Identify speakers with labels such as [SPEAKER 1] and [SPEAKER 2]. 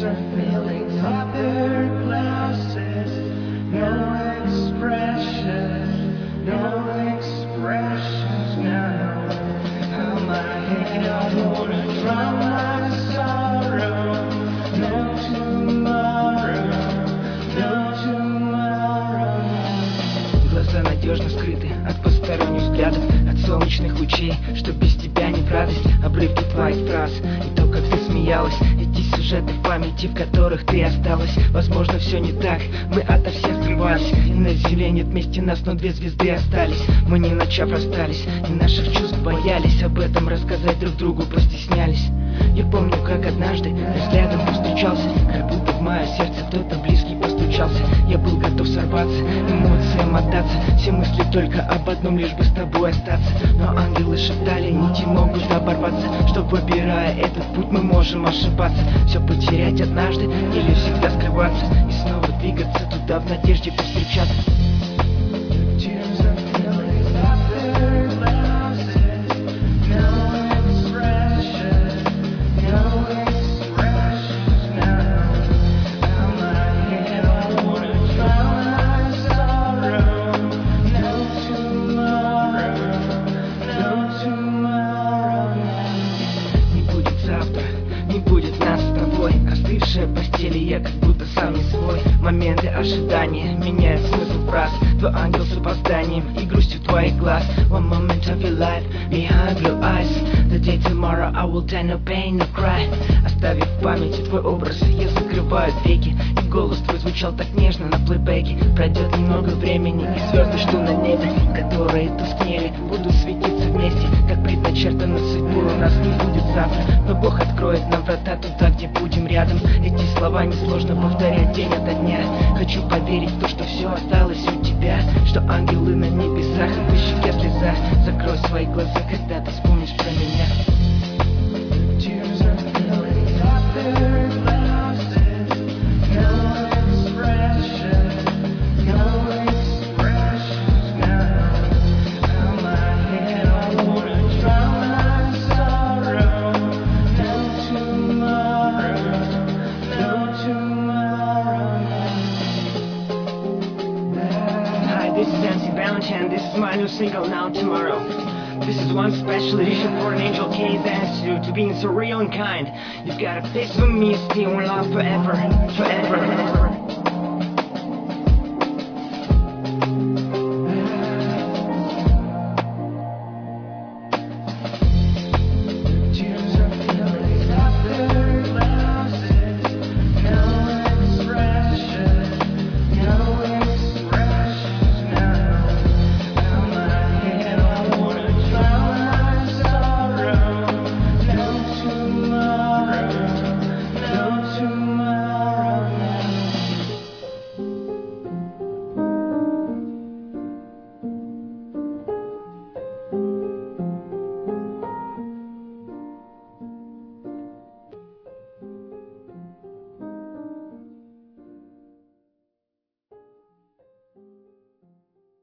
[SPEAKER 1] tears are filling up their glasses. No expression, no expressions now. How my head, I wanna drown my sorrow. No tomorrow, no tomorrow. Глаза надежно скрыты от посторонних взглядов, от солнечных лучей, что без тебя не в радость. Обрывки твоих фраз и то, как ты смеялась, эти сюжеты в памяти, в которых ты осталась. Возможно, все не так, мы ото всех скрывались, и на земле нет вместе нас, но две звезды остались. Мы не начав расстались, и наших чувств боялись, об этом рассказать друг другу постеснялись. Я помню, как однажды взглядом повстречался, как будто в мое сердце кто-то близкий постучался. Я был готов сорваться, эмоциям отдаться, все мысли только об одном, лишь бы с тобой остаться. Но ангелы шептали, нити могут оборваться, что выбирая этот путь мы можем ошибаться. Все потерять однажды или всегда скрываться, и снова двигаться туда в надежде повстречаться. Остывшая в постели, я как будто сам не свой. Моменты ожидания меняют смысл фраз. Твой ангел с опозданием и грустью твоих глаз. One moment of your life behind blue eyes. The day tomorrow I will die, no pain, no cry. Оставив в памяти твой образ, я закрываю веки, и голос твой звучал так нежно на плейбеке. Пройдет немного времени, и звезды, что на небе, которые тускнели, будут светиться вместе, как предначертано судьбой. У нас не будет завтра, но Бог откроет нам врата туда, где будем рядом. Эти слова несложно повторять день ото дня. Хочу поверить в то, что все осталось у тебя, что ангелы на небесах, и по щеке слеза. Закрой свои глаза, когда ты вспомнишь про меня. This is MC Valentine, this is my new single, Now Tomorrow. This is one special edition for an Angel K. Thanks to being so real and kind. You've got a place for me, still in love forever, forever.